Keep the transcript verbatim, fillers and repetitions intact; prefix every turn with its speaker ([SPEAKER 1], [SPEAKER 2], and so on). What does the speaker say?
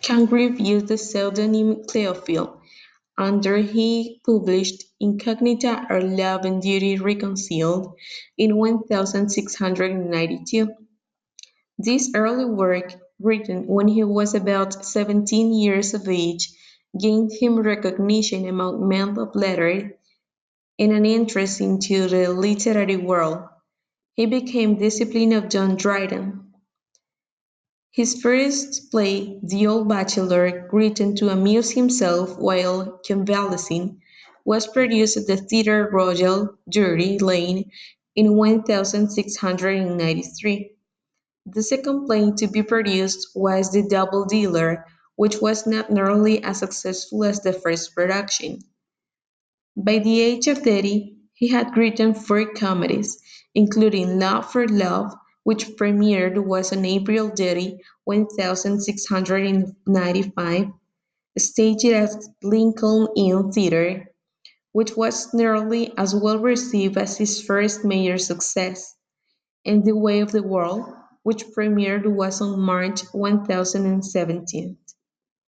[SPEAKER 1] Congreve used the pseudonym Cleophile, under he published Incognita or Love and Duty Reconciled in sixteen ninety-two. This early work, written when he was about seventeen years of age, gained him recognition among men of letters and an interest into the literary world. He became disciple of John Dryden. His first play, The Old Bachelor, written to amuse himself while convalescing, was produced at the Theatre Royal, Drury Lane, in sixteen ninety-three. The second play to be produced was The Double Dealer, which was not nearly as successful as the first production. By the age of thirty, he had written four comedies, including Love for Love, which premiered was on April thirtieth, sixteen ninety-five, staged at Lincoln Inn Theatre, which was nearly as well received as his first major success, and The Way of the World, which premiered was on March seventeen.